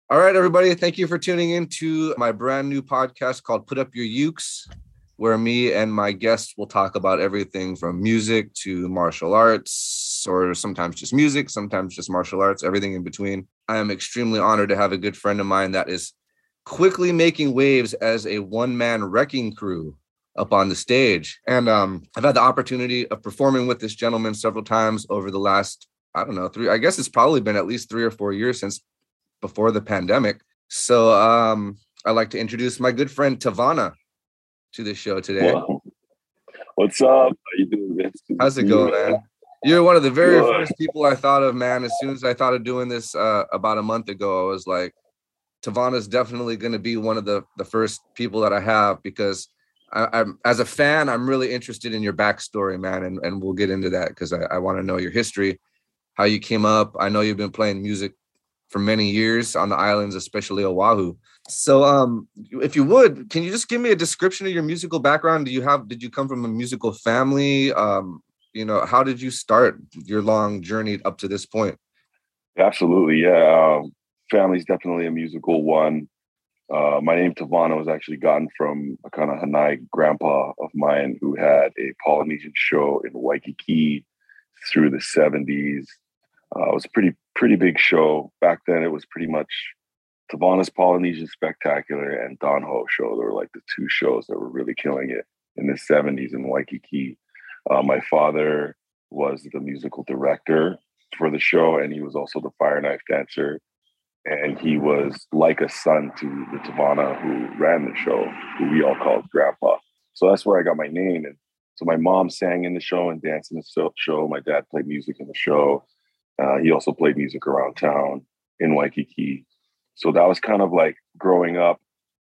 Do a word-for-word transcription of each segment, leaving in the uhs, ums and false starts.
All right, everybody. Thank you for tuning in to my brand new podcast called Put Up Your Ukes, where me and my guests will talk about everything from music to martial arts, or sometimes just music, sometimes just martial arts, everything in between. I am extremely honored to have a good friend of mine that is quickly making waves as a one-man wrecking crew up on the stage. And um, I've had the opportunity of performing with this gentleman several times over the last, I don't know, three, I guess it's probably been at least three or four years since before the pandemic. So um, I'd like to introduce my good friend Tavana to the show today. Well, what's up? How you doing, Vince? Good How's to it see going, you, man? You're one of the very Good. first people I thought of, man. As soon as I thought of doing this uh, about a month ago, I was like, Tavana's definitely going to be one of the, the first people that I have, because I, I'm, as a fan, I'm really interested in your backstory, man. And, and we'll get into that because I, I want to know your history, how you came up. I know you've been playing music for many years on the islands, especially Oahu. So um, if you would, can you just give me a description of your musical background? Do you have, did you come from a musical family? Um, you know, how did you start your long journey up to this point? Absolutely, yeah. Um, family's definitely a musical one. Uh, my name Tavana was actually gotten from a kind of Hanai grandpa of mine who had a Polynesian show in Waikiki through the seventies. Uh, it was a pretty pretty big show back then. It was pretty much Tavana's Polynesian Spectacular and Don Ho show. They were like the two shows that were really killing it in the seventies in Waikiki. Uh, my father was the musical director for the show, and he was also the fire knife dancer. And he was like a son to the Tavana who ran the show, who we all called Grandpa. So that's where I got my name. And so my mom sang in the show and danced in the show. My dad played music in the show. Uh, he also played music around town in Waikiki. So that was kind of like growing up,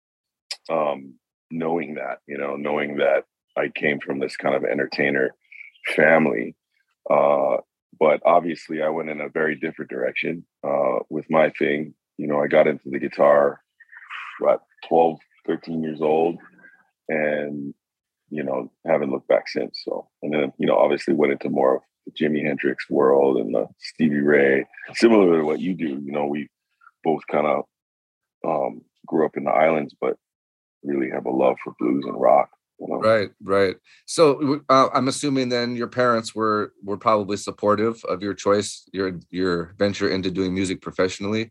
um, knowing that, you know, knowing that I came from this kind of entertainer family. Uh, but obviously, I went in a very different direction uh, with my thing. You know, I got into the guitar at twelve, thirteen years old, and, you know, haven't looked back since. So, and then, you know, obviously went into more of the Jimi Hendrix world and the Stevie Ray, similar to what you do. You know, we both kind of um, grew up in the islands, but really have a love for blues and rock. You know? Right, right. So uh, I'm assuming then your parents were were probably supportive of your choice, your your venture into doing music professionally.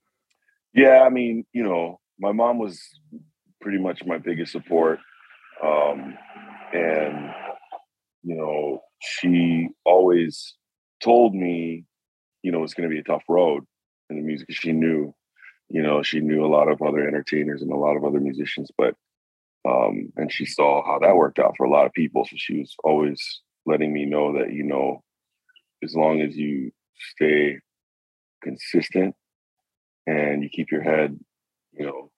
Yeah, I mean, you know, my mom was pretty much my biggest support, um, and you know, she always told me, you know, it's going to be a tough road in the music. She knew, you know, she knew a lot of other entertainers and a lot of other musicians, but um, and she saw how that worked out for a lot of people. So she was always letting me know that, you know, as long as you stay consistent and you keep your head, you know,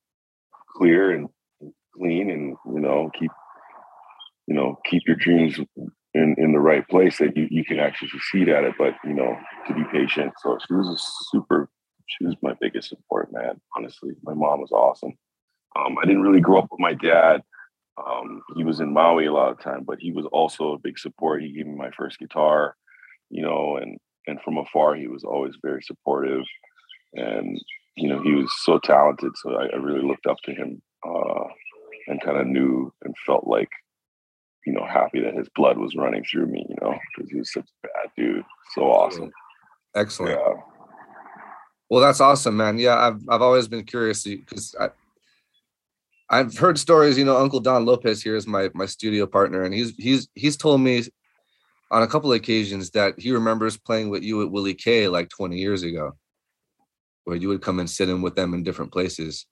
clear and clean, and you know, keep, you know, keep your dreams in, in the right place, that you, you can actually succeed at it. But you know, to be patient. So she was a super. She was my biggest support, man. Honestly, my mom was awesome. Um, I didn't really grow up with my dad. Um, he was in Maui a lot of time, but he was also a big support. He gave me my first guitar, you know, and and from afar, he was always very supportive. And you know, he was so talented. So I, I really looked up to him, uh, and kind of knew and felt like, you know, happy that his blood was running through me, you know, because he was such a bad dude. So awesome. Excellent. Yeah. Well, that's awesome, man. Yeah, I've I've always been curious because I I've heard stories. You know, Uncle Don Lopez here is my my studio partner, and he's he's he's told me on a couple of occasions that he remembers playing with you at Willie K like twenty years ago, where you would come and sit in with them in different places.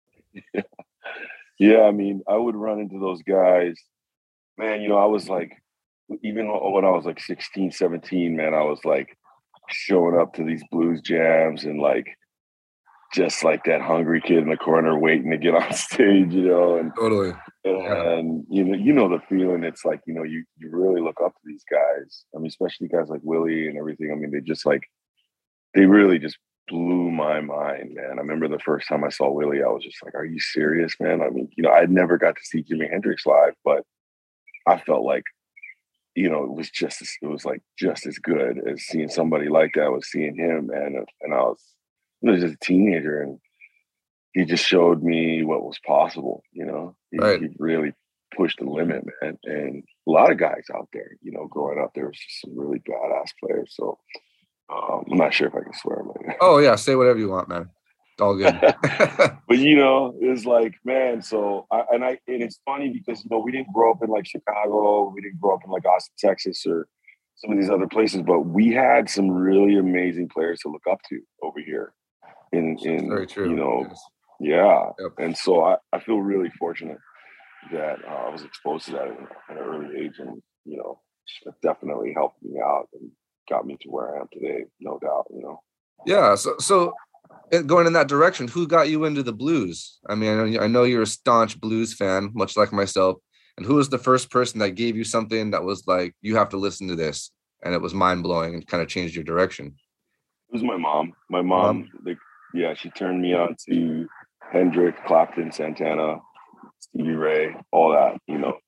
Yeah, I mean, I would run into those guys. Man, you know, I was like, even when I was like sixteen, seventeen, man, I was like showing up to these blues jams and like just like that hungry kid in the corner waiting to get on stage, you know, and Totally. and yeah. you know, you know the feeling. It's like, you know, you you really look up to these guys. I mean, especially guys like Willie and everything. I mean, they just like they really just blew my mind, man. I remember the first time I saw Willie, I was just like, "Are you serious, man?" I mean, you know, I'd never got to see Jimi Hendrix live, but I felt like, you know, it was just as, it was like just as good as seeing somebody like that was seeing him, man. And I was I was just a teenager, and he just showed me what was possible. You know, he, Right. he really pushed the limit, man. And a lot of guys out there, you know, growing up, there was just some really badass players. So um, I'm not sure if I can swear. Like, oh yeah, say whatever you want, man. It's all good. but you know, it's like, man. So I, and I and it's funny because you know we didn't grow up in like Chicago, we didn't grow up in like Austin, Texas, or some of these other places, but we had some really amazing players to look up to over here. In in Very true. you know, Yes. yeah. Yep. And so I, I feel really fortunate that uh, I was exposed to that at an early age, and you know, it definitely helped me out and got me to where I am today, no doubt. You know. Yeah. So so going in that direction, who got you into the blues? I mean, I know, I know you're a staunch blues fan, much like myself. And who was the first person that gave you something that was like, you have to listen to this, and it was mind blowing and kind of changed your direction? It was my mom. My mom, Um, like, yeah, she turned me on to Hendrix, Clapton, Santana, Stevie Ray, all that. You know,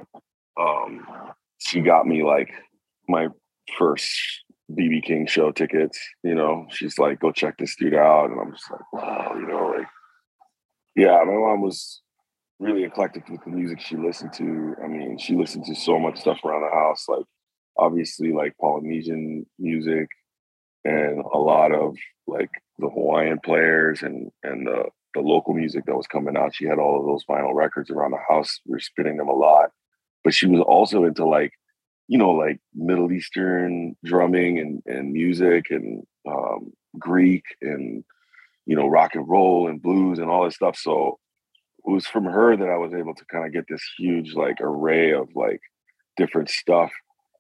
um, she got me like my first B B King show tickets. You know, she's like, "Go check this dude out," and I'm just like, "Wow," you know, like, yeah. My mom was really eclectic with the music she listened to. I mean, she listened to so much stuff around the house, like obviously like Polynesian music and a lot of like the Hawaiian players and and the the local music that was coming out. She had all of those vinyl records around the house. We were spinning them a lot, but she was also into like, you know, like Middle Eastern drumming and and music and um, Greek and you know rock and roll and blues and all this stuff. So it was from her that I was able to kind of get this huge like array of like different stuff.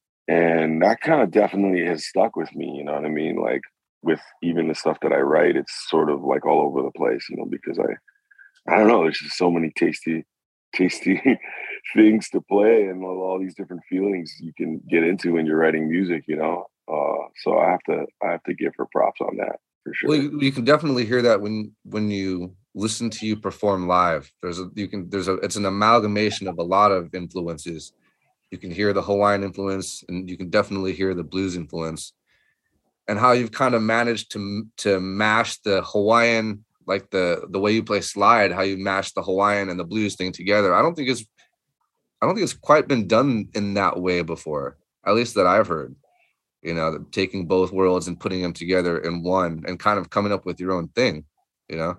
And that kind of definitely has stuck with me, you know what I mean? Like with even the stuff that I write, it's sort of like all over the place, you know, because I I don't know, there's just so many tasty, tasty things to play and all, all these different feelings you can get into when you're writing music, you know. Uh, so I have to I have to give her props on that for well, sure. you, you can definitely hear that when when you listen to you perform live. There's a you can there's a it's an amalgamation of a lot of influences. You can hear the Hawaiian influence, and you can definitely hear the blues influence, and how you've kind of managed to to mash the Hawaiian, like the the way you play slide, how you mash the Hawaiian and the blues thing together. I don't think it's I don't think it's quite been done in that way before, at least that I've heard. You know, taking both worlds and putting them together in one, and kind of coming up with your own thing. You know.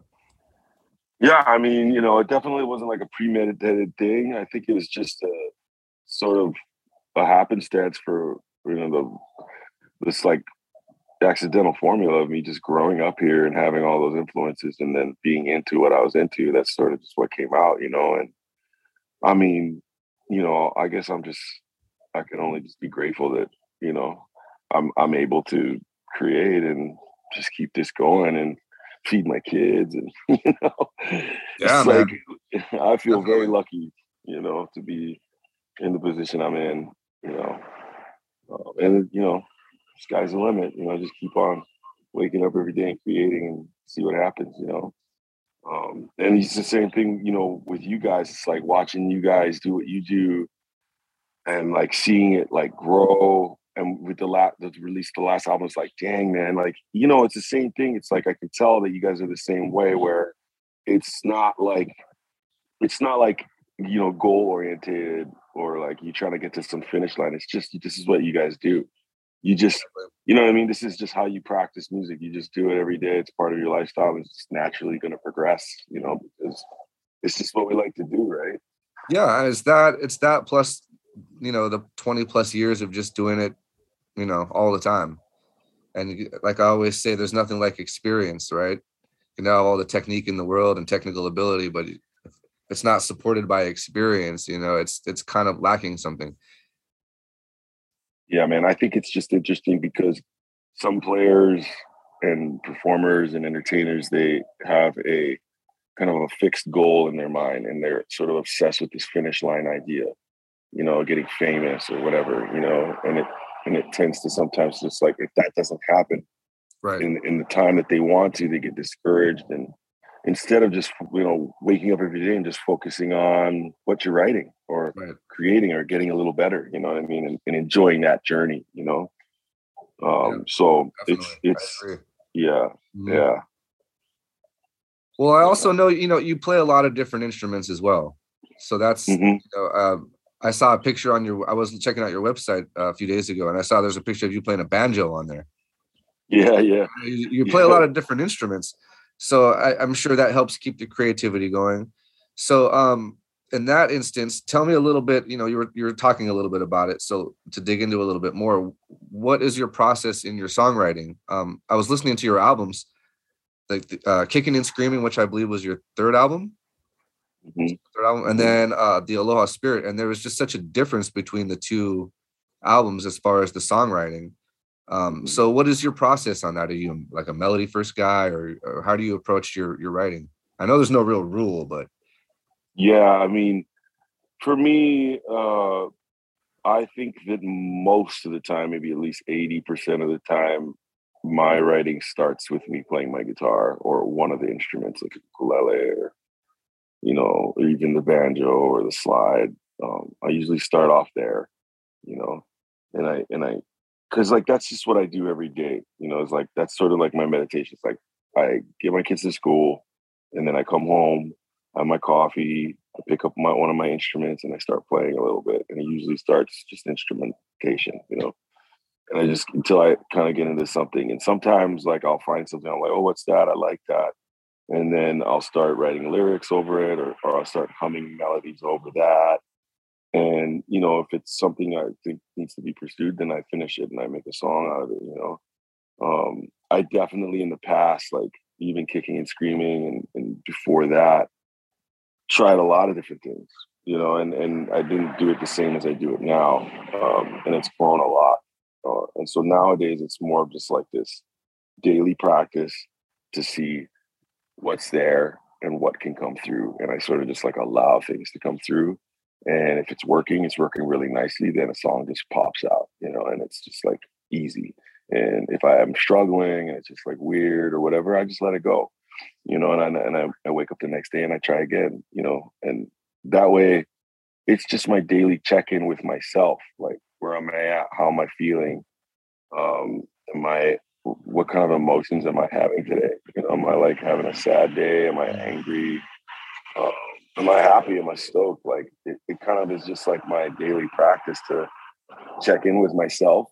Yeah, I mean, you know, it definitely wasn't like a premeditated thing. I think it was just a sort of a happenstance for you know the this like accidental formula of me just growing up here and having all those influences and then being into what I was into. That's sort of just what came out, you know. And I mean, you know, I guess I'm just I can only just be grateful that, you know, I'm I'm able to create and just keep this going and feed my kids and you know Yeah, it's like man. I feel very Definitely. lucky, you know, to be in the position I'm in, you know. Uh, and you know, sky's the limit. You know, just keep on waking up every day and creating and see what happens. You know, um, and it's the same thing. You know, with you guys, it's like watching you guys do what you do and like seeing it like grow. And with the last, the release, the last album, it's like, dang man, like you know, it's the same thing. It's like I can tell that you guys are the same way. Where it's not like it's not like you know goal oriented or like you trying to get to some finish line. It's just this is what you guys do. You just you know what I mean. This is just how you practice music. You just do it every day. It's part of your lifestyle. It's just naturally going to progress. You know because it's just what we like to do, right? Yeah, and it's that it's that plus, you know, the twenty plus years of just doing it, you know, all the time. And like I always say, there's nothing like experience, right? You know, all the technique in the world and technical ability, but if it's not supported by experience, you know, it's it's kind of lacking something. Yeah, man. I think it's just interesting because some players and performers and entertainers they have a kind of a fixed goal in their mind and they're sort of obsessed with this finish line idea, you know, getting famous or whatever, you know, and it and it tends to sometimes just like if that doesn't happen Right. in in the time that they want to, they get discouraged and instead of just you know waking up every day and just focusing on what you're writing or Right. creating or getting a little better, you know what I mean, and, and enjoying that journey, you know. Yeah, Um, so it's definitely. I it's agree. yeah, Mhm. yeah. Well, I also know, you know, you play a lot of different instruments as well. So that's, Mm-hmm. you know, um, I saw a picture on your, I was checking out your website uh, a few days ago, and I saw there's a picture of you playing a banjo on there. Yeah, yeah. You, you play yeah. a lot of different instruments. So I, I'm sure that helps keep the creativity going. So um, in that instance, tell me a little bit, you know, you were, you were talking a little bit about it. So to dig into a little bit more, what is your process in your songwriting? Um, I was listening to your albums, like uh, Kicking and Screaming, which I believe was your third album. Mm-hmm. Third album, and then uh, the Aloha Spirit, and there was just such a difference between the two albums as far as the songwriting. Um, so, what is your process on that? Are you like a melody first guy, or, or how do you approach your your writing? I know there's no real rule, but yeah, I mean, for me, uh, I think that most of the time, maybe at least eighty percent of the time, my writing starts with me playing my guitar or one of the instruments, like a ukulele or, you know, or even the banjo or the slide. Um, I usually start off there, you know, and I, and I, cause like, that's just what I do every day. You know, it's like, that's sort of like my meditation. It's like, I get my kids to school and then I come home, I have my coffee, I pick up my, one of my instruments and I start playing a little bit. And it usually starts just instrumentation, you know, and I just, until I kind of get into something. And sometimes like, I'll find something, I'm like, oh, what's that? I like that. And then I'll start writing lyrics over it, or, or I'll start humming melodies over that. And, you know, if it's something I think needs to be pursued, then I finish it and I make a song out of it, you know. Um, I definitely in the past, like even Kicking and Screaming and, and before that, tried a lot of different things, you know, and, and I didn't do it the same as I do it now. Um, and it's grown a lot. Uh, and so nowadays it's more of just like this daily practice to see what's there and what can come through. And I sort of just like allow things to come through. And if it's working, it's working really nicely, then a song just pops out, you know, and it's just like easy. And if I am struggling and it's just like weird or whatever, I just let it go, you know, and I, and I, I wake up the next day and I try again, you know, and that way it's just my daily check-in with myself, like where am I at, how am I feeling, um, am I, what kind of emotions am I having today? You know, am I like having a sad day? Am I angry? Um, am I happy? Am I stoked? Like it, it kind of is just like my daily practice to check in with myself.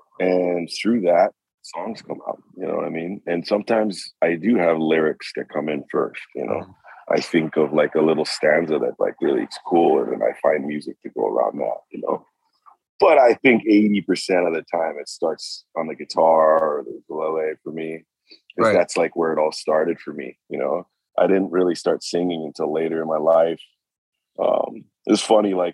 And through that, songs come out, you know what I mean? And sometimes I do have lyrics that come in first, you know. Mm-hmm. I think of like a little stanza that like really is cool, and then I find music to go around that, you know. But I think eighty percent of the time it starts on the guitar or the ukulele for me, because right. That's like where it all started for me, you know. I didn't really start singing until later in my life. Um, it's funny, like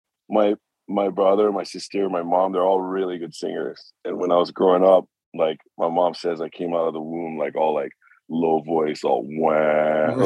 my my brother, my sister, my mom, they're all really good singers. And when I was growing up, like my mom says I came out of the womb like all like low voice, all wah.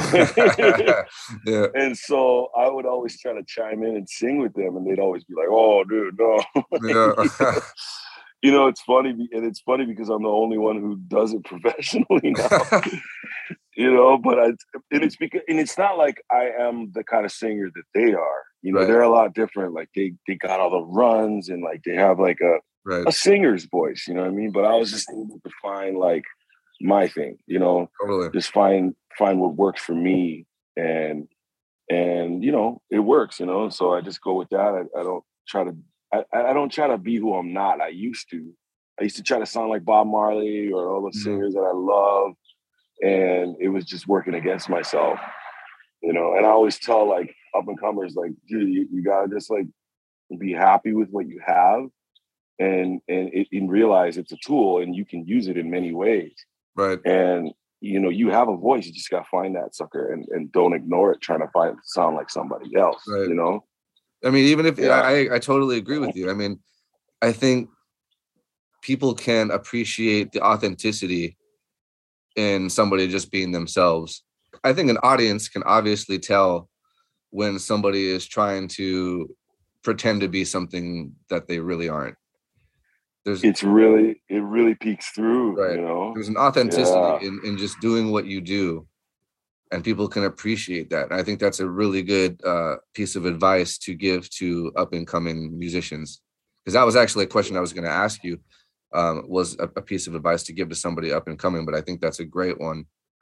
Yeah. And so I would always try to chime in and sing with them, and they'd always be like, "Oh, dude, no." Yeah. You know, it's funny, and it's funny because I'm the only one who does it professionally now. You know, but I, and it's because, and it's not like I am the kind of singer that they are. You know, right. They're a lot different. Like they, they got all the runs, and like they have like a right. a singer's voice. You know what I mean? But I was just able to find like my thing. You know, totally. Just find find what works for me, and and you know, it works. You know, so I just go with that. I, I don't try to. I, I don't try to be who I'm not. I used to. I used to try to sound like Bob Marley or all the mm-hmm. singers that I love. And it was just working against myself, you know. And I always tell like up and comers, like, dude, you, you gotta just like be happy with what you have, and and, it, and realize it's a tool and you can use it in many ways. Right. And you know, you have a voice. You just gotta find that sucker and, and don't ignore it. Trying to find sound like somebody else. Right. You know. I mean, even if yeah. I I totally agree with you. I mean, I think people can appreciate the authenticity in somebody just being themselves. I think an audience can obviously tell when somebody is trying to pretend to be something that they really aren't. There's it's really it really peeks through, right. You know. There's an authenticity yeah. in, in just doing what you do, and people can appreciate that. And I think that's a really good uh, piece of advice to give to up and coming musicians, because that was actually a question I was going to ask you. Um, was a, a piece of advice to give to somebody up and coming, but I think that's a great one.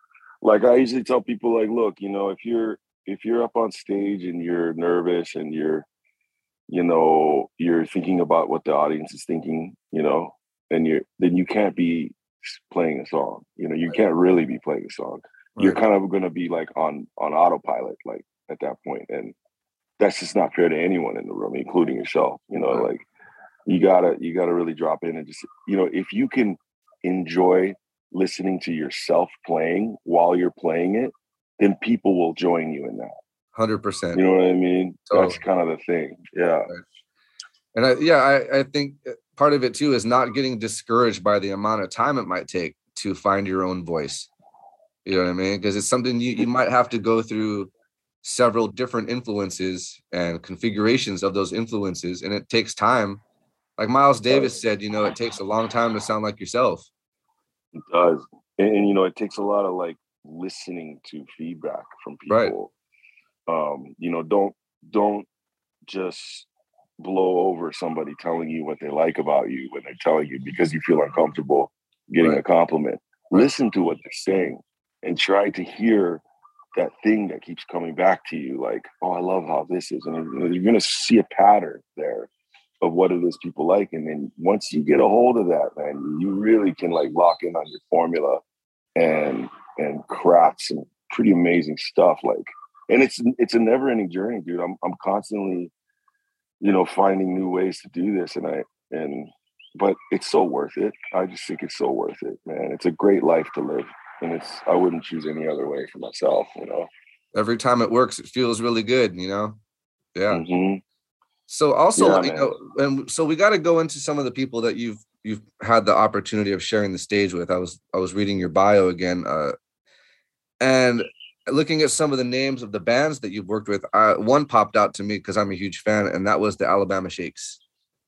like I usually tell people, like, look, you know, if you're if you're up on stage and you're nervous and you're, you know, you're thinking about what the audience is thinking, you know, and you're then you can't be playing a song. You know, you can't really be playing a song. You're Right. kind of going to be like on on autopilot, like at that point, and that's just not fair to anyone in the room, including yourself. You know, Right. like you gotta you gotta really drop in and just, you know, if you can enjoy listening to yourself playing while you're playing it, then people will join you in that. one hundred percent. You know what I mean? That's Totally. kind of the thing. Yeah. Right. And I, yeah, I, I think part of it too is not getting discouraged by the amount of time it might take to find your own voice. You know what I mean? Because it's something you, you might have to go through several different influences and configurations of those influences. And it takes time. Like Miles Davis said, you know, it takes a long time to sound like yourself. It does. And, and you know, it takes a lot of like listening to feedback from people. Right. Um, you know, don't don't just blow over somebody telling you what they like about you when they're telling you because you feel uncomfortable getting right. a compliment. Right. Listen to what they're saying and try to hear that thing that keeps coming back to you, like, oh, I love how this is. And you're going to see a pattern there of what it is people like. And then once you get a hold of that, man, you really can like lock in on your formula and and craft some pretty amazing stuff. Like, and it's it's a never ending journey, dude. I'm I'm constantly, you know, finding new ways to do this. And I and but it's so worth it. I just think it's so worth it, man. It's a great life to live. And it's I wouldn't choose any other way for myself, you know. Every time it works, it feels really good, you know. Yeah. Mm-hmm. So also, yeah, you man. know, and so we got to go into some of the people that you've you've had the opportunity of sharing the stage with. I was I was reading your bio again, uh, and looking at some of the names of the bands that you've worked with. Uh, one popped out to me because I'm a huge fan, and that was the Alabama Shakes.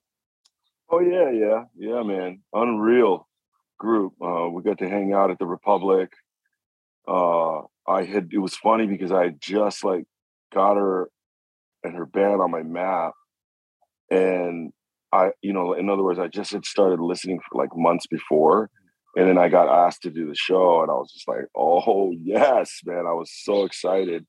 Oh yeah, yeah, yeah, man! Unreal group. Uh, we got to hang out at the Republic. Uh, I had it was funny because I had just like got her and her band on my map. And I, you know, in other words, I just had started listening for like months before. And then I got asked to do the show. And I was just like, oh, yes, man. I was so excited.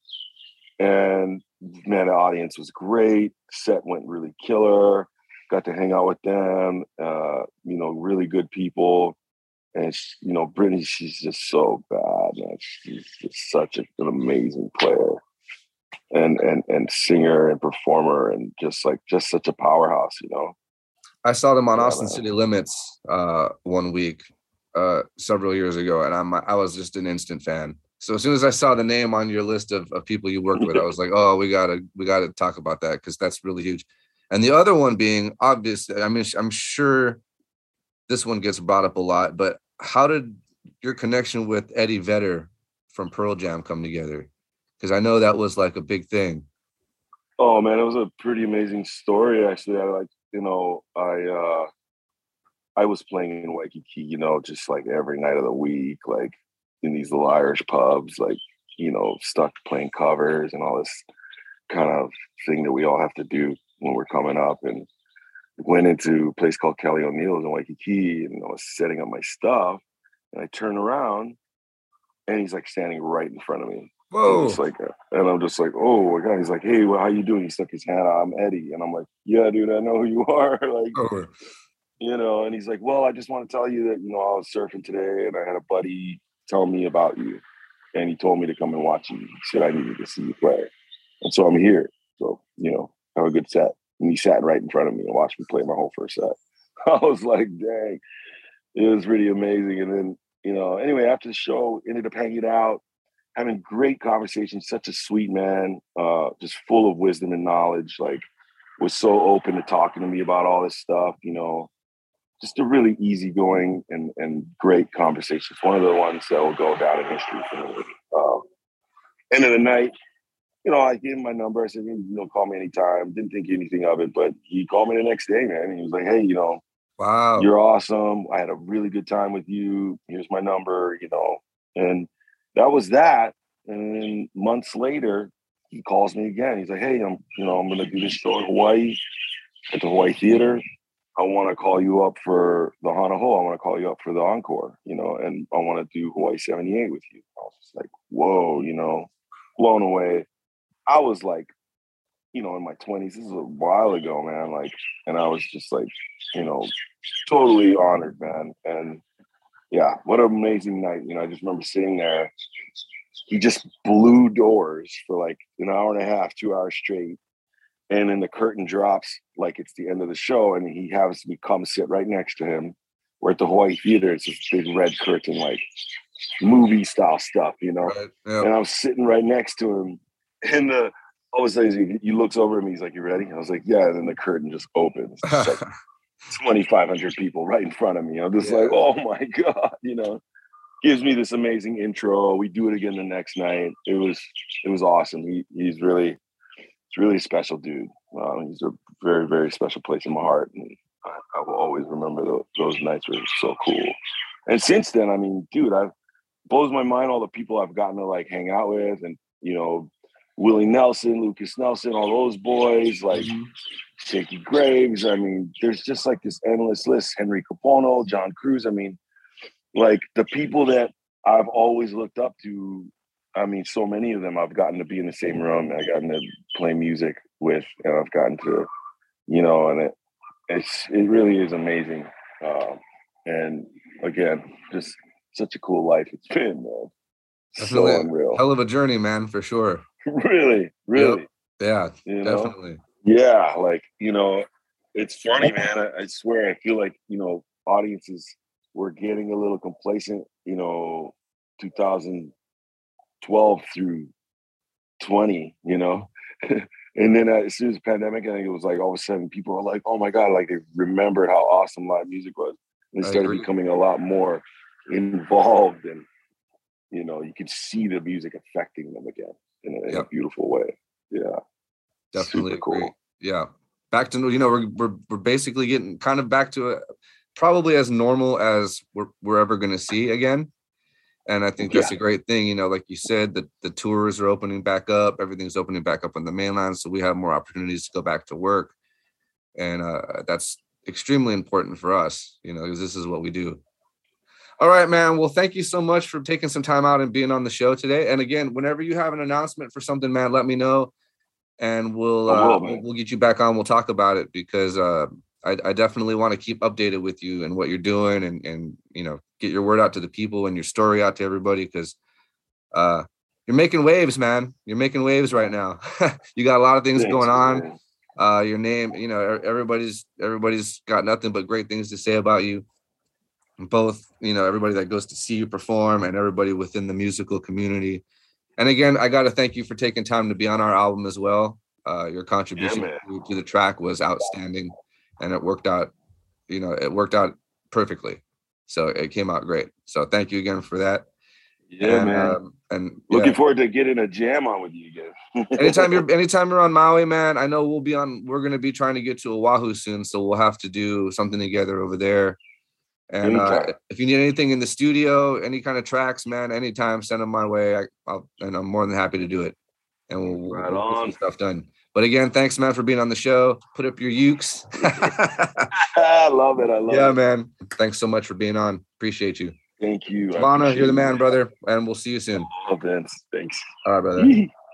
And man, the audience was great. Set went really killer. Got to hang out with them. Uh, you know, really good people. And, she, you know, Brittany, she's just so bad, man. She's just such a, an amazing player. And, and and singer and performer and just like just such a powerhouse, you know. I saw them on yeah, Austin man. City Limits uh, one week uh, several years ago, and I'm I was just an instant fan. So as soon as I saw the name on your list of, of people you worked with, I was like, oh, we gotta we gotta talk about that because that's really huge. And the other one being obvious. I mean, I'm sure this one gets brought up a lot, but how did your connection with Eddie Vedder from Pearl Jam come together? Because I know that was like a big thing. Oh man, it was a pretty amazing story. Actually, I like, you know, I uh, I was playing in Waikiki, you know, just like every night of the week, like in these little Irish pubs, like, you know, stuck playing covers and all this kind of thing that we all have to do when we're coming up. And went into a place called Kelly O'Neill's in Waikiki, and I was setting up my stuff, and I turn around, and he's like standing right in front of me. Whoa! I'm just like, and I'm just like, oh my god! He's like, hey, well, how you doing? He stuck his hand out. I'm Eddie, and I'm like, yeah, dude, I know who you are. like, oh. you know. And he's like, well, I just want to tell you that you know I was surfing today, and I had a buddy tell me about you, and he told me to come and watch you. He said I needed to see you play, and so I'm here. So you know, have a good set. And he sat right in front of me and watched me play my whole first set. I was like, dang, it was really amazing. And then you know, anyway, after the show, ended up hanging out. Having great conversations, such a sweet man, uh, just full of wisdom and knowledge, like was so open to talking to me about all this stuff, you know, just a really easygoing and, and great conversations. One of the ones that will go down in history for me. Um, end of the night, you know, I gave him my number. I said, you know, call me anytime. Didn't think anything of it, but he called me the next day, man. And he was like, hey, you know, wow, you're awesome. I had a really good time with you. Here's my number, you know, and that was that. And then months later, he calls me again. He's like, hey, I'm, you know, I'm going to do this show in Hawaii at the Hawaii Theater. I want to call you up for the Hana Ho. I want to call you up for the encore, you know, and I want to do Hawaii seventy-eight with you. I was just like, whoa, you know, blown away. I was like, you know, in my twenties. This is a while ago, man. Like, and I was just like, you know, totally honored, man. And yeah, what an amazing night. You know, I just remember sitting there. He just blew doors for like an hour and a half, two hours straight. And then the curtain drops like it's the end of the show. And he has me come sit right next to him. We're at the Hawaii Theater. It's this big red curtain, like movie style stuff, you know? Right. Yep. And I was sitting right next to him. And the, all of a sudden, he, he looks over at me. He's like, "You ready?" I was like, "Yeah." And then the curtain just opens. It's like twenty-five hundred people right in front of me. I'm just yeah. like, "Oh my God," you know. Gives me this amazing intro. We do it again the next night. It was it was awesome. He he's really he's really a special dude. Um, he's a very very special place in my heart, and I, I will always remember those, those nights. Were so cool. And since then, I mean, dude, I've blows my mind all the people I've gotten to like hang out with, and you know. Willie Nelson, Lucas Nelson, all those boys, like mm-hmm. Shaky Graves. I mean, there's just like this endless list. Henry Capono, John Cruz. I mean, like the people that I've always looked up to. I mean, so many of them I've gotten to be in the same room. I've gotten to play music with, and I've gotten to, you know, and it it's it really is amazing. Um, and again, just such a cool life it's been, man. Definitely So unreal. Hell of a journey, man, for sure. Really, really. Yep. Yeah, you definitely. Know? Yeah, like, you know, it's funny, man. I, I swear, I feel like, you know, audiences were getting a little complacent, you know, two thousand twelve through twenty, you know. And then uh, as soon as the pandemic, I think it was like all of a sudden people were like, oh my God, like they remembered how awesome live music was. And they started becoming a lot more involved, and, you know, you could see the music affecting them again. In a, in yep. a beautiful way. Yeah. Definitely super cool. Yeah. Back to, you know, we're, we're, we're basically getting kind of back to a, probably as normal as we're, we're ever going to see again. And I think that's yeah. a great thing. You know, like you said, the, the tours are opening back up. Everything's opening back up on the mainland. So we have more opportunities to go back to work. And uh, that's extremely important for us, you know, because this is what we do. All right, man. Well, thank you so much for taking some time out and being on the show today. And again, whenever you have an announcement for something, man, let me know, and we'll uh, will, we'll, we'll get you back on. We'll talk about it, because uh, I, I definitely want to keep updated with you and what you're doing, and and you know, get your word out to the people and your story out to everybody, because uh, you're making waves, man. You're making waves right now. You got a lot of things Thanks, going on. Man. Uh, your name, you know, everybody's everybody's got nothing but great things to say about you. Both, you know, everybody that goes to see you perform and everybody within the musical community. And again, I got to thank you for taking time to be on our album as well. Uh, your contribution yeah, to, to the track was outstanding, and it worked out, you know, it worked out perfectly. So it came out great. So thank you again for that. Yeah, and, man. Um, and looking yeah. forward to getting a jam on with you again. anytime you're, anytime you're on Maui, man, I know we'll be on, we're going to be trying to get to Oahu soon. So we'll have to do something together over there. And uh, if you need anything in the studio, any kind of tracks, man, anytime, send them my way. I, I'll, and I'm more than happy to do it. And we'll, right we'll get some stuff done. But again, thanks, man, for being on the show. Put up your ukes. I love it. I love yeah, it. Yeah, man. Thanks so much for being on. Appreciate you. Thank you. Savannah, you're the man, brother. And we'll see you soon. Oh, Vince. Thanks. All right, brother.